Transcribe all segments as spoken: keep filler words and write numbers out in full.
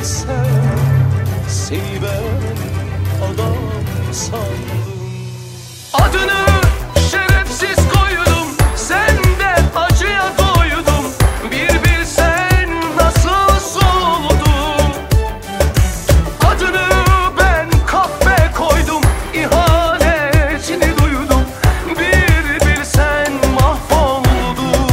bilsen seni ben adam sandım. Adını şerefsiz koydum, sen de acıya doydum. Bir bilsen nasıl soldum. Adını ben kahve koydum, ihanetini duydum. Bir bilsen mahvoldum.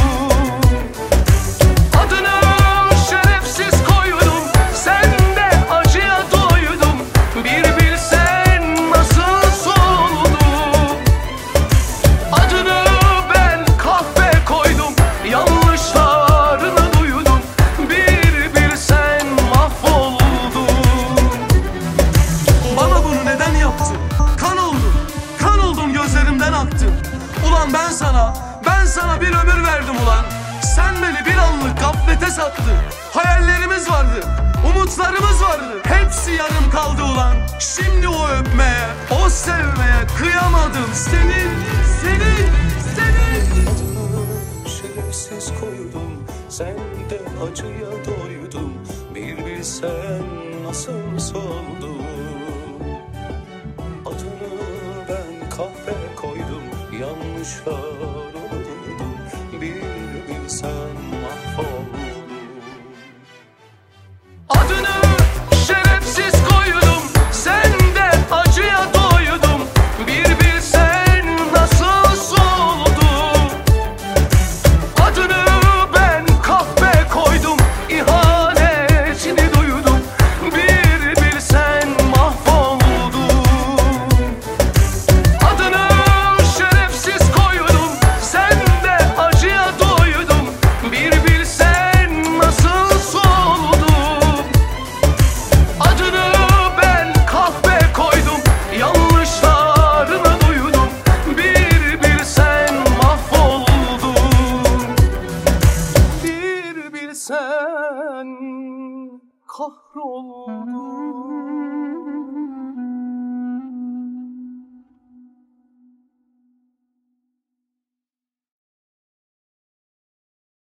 Adını şerefsiz koydum, sen de acıya doydum. Bir bilsen nasıl soldum. Adını ben kahve koydum, yanlışlarını duydum. Bir bilsen mahvoldum. Bana bunu neden yaptın? Kan oldum, kan oldum, gözlerimden aktın. Ulan ben sana, ben sana bir ömür verdim ulan. Sen beni bir anlık gaflete sattın. Hayallerimiz vardı, umutlarımız vardı. Hepsi yarım kaldı ulan. Şimdi o öpmeye, o sevmeye kıyamadım. Senin, senin, senin. Adını şerefsiz koydum, sen de acıya doydum. Bir bilsen nasıl soldum. Adını ben kahve koydum, yanlışlarını duydum. Bir bilsen mahvoldum. Adını şerefsiz koydum, sen de acıya doydum. Bir bilsen nasıl soldum. Adını ben kahve koydum, ihanetini duydum. Bir bilsen mahvoldum. Adını şerefsiz koydum, sen de acıya doydum. Bir bilsen nasıl soldum. Adını ben kahve koydum, yanlışlarını duydum. Bir bilsen mahvoldum. Bir bilsen kahroldum.